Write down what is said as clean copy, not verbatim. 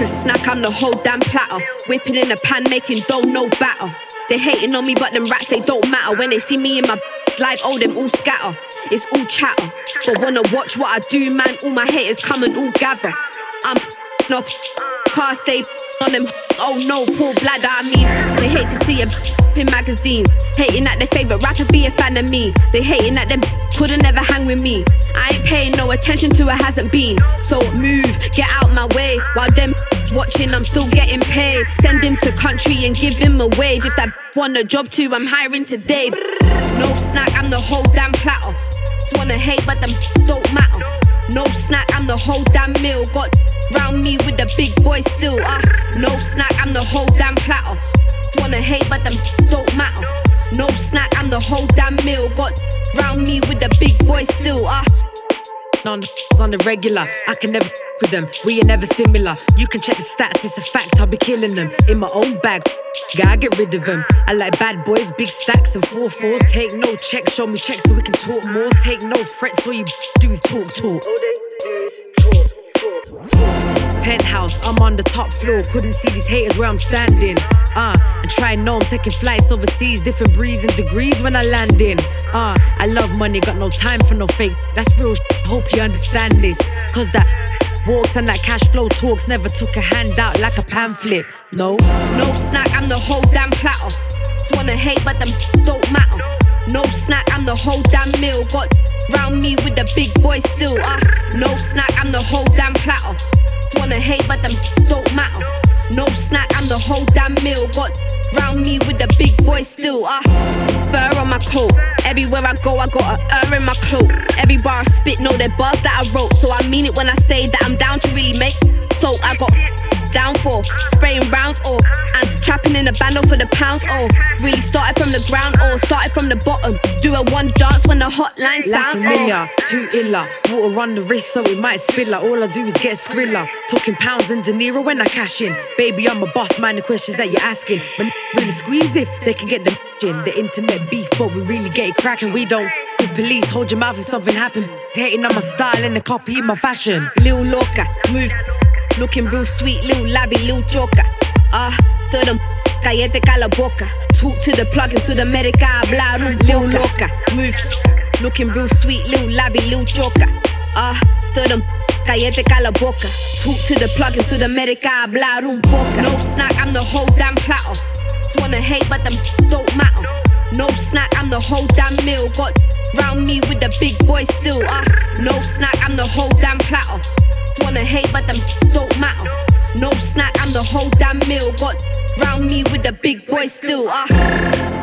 can snack, I'm the whole damn platter. Whipping in a pan, making dough, no batter. They hating on me, but them rats, they don't matter. When they see me in my life, oh, them all scatter. It's all chatter, but wanna watch what I do, man. All my haters come and all gather. I'm off, car stay on them. Oh no, poor bladder. I mean, they hate to see a in magazines, hating that their favourite rapper be a fan of me. They hating that them couldn't ever hang with me. I ain't paying no attention to it, hasn't been. So move, get out my way. While them watching, I'm still getting paid. Send him to country and give him a wage. If that want a job too, I'm hiring today. No snack, I'm the whole damn platter. Just wanna hate, but them don't matter. No snack, I'm the whole damn meal. Got round me with the big boys still. No snack, I'm the whole damn platter. Wanna hate, but them don't matter. No snack, I'm the whole damn meal. Got round me with the big boys still. On the regular, I can never with them. We ain't never similar. You can check the stats, it's a fact. I'll be killing them in my own bag. I get rid of them. I like bad boys, big stacks and 4-4s. Take no checks, show me checks so we can talk more. Take no threats, all you do is talk. Penthouse, I'm on the top floor. Couldn't see these haters where I'm standing. And try know I'm taking flights overseas. Different breeds and degrees when I land in. I love money, got no time for no fake. That's real hope you understand this. Cause that walks and that cash flow talks. Never took a handout like a pamphlet. No snack, I'm the whole damn platter. Just wanna hate, but them don't matter. No snack, I'm the whole damn meal. Got round me with the big boys still. No snack, I'm the whole damn platter. Just wanna hate, but them don't matter. No snack, I'm the whole damn meal. Got round me with the big boys still. Fur on my coat. Everywhere I go, I got a in my cloak. Every bar I spit, know they're bars that I wrote. So I mean it when I say that I'm down to really make. So I got down for spraying rounds and trapping in a bando for the pounds. Really started from the ground started from the bottom. Do a one dance when the hotline sounds. La familiar, too illa. Water on the wrist so it might spill out. All I do is get skrilla. Talking pounds and De Niro when I cash in. Baby, I'm a boss, mind the questions that you're asking. When really squeeze if they can get the in. The internet beef, but we really get it cracking. We don't with police, hold your mouth if something happen. Hating on my style and the copy in my fashion. Lil Loca, move. Looking real sweet, little labby, little joker. Todo cállate cala boca. Talk to the plugins, to the medica, hablar un little loca. Move, looking real sweet, little labby, little joker. Todo cállate cala boca. Talk to the plugins, to the medica, hablar un poca. No snack, I'm the whole damn platter. Just wanna hate, but them don't matter. No snack, I'm the whole damn meal. Got round me with the big boys still. No snack, I'm the whole damn platter. Just wanna hate, but them don't matter. No snack, I'm the whole damn meal. Got round me with the big boys still.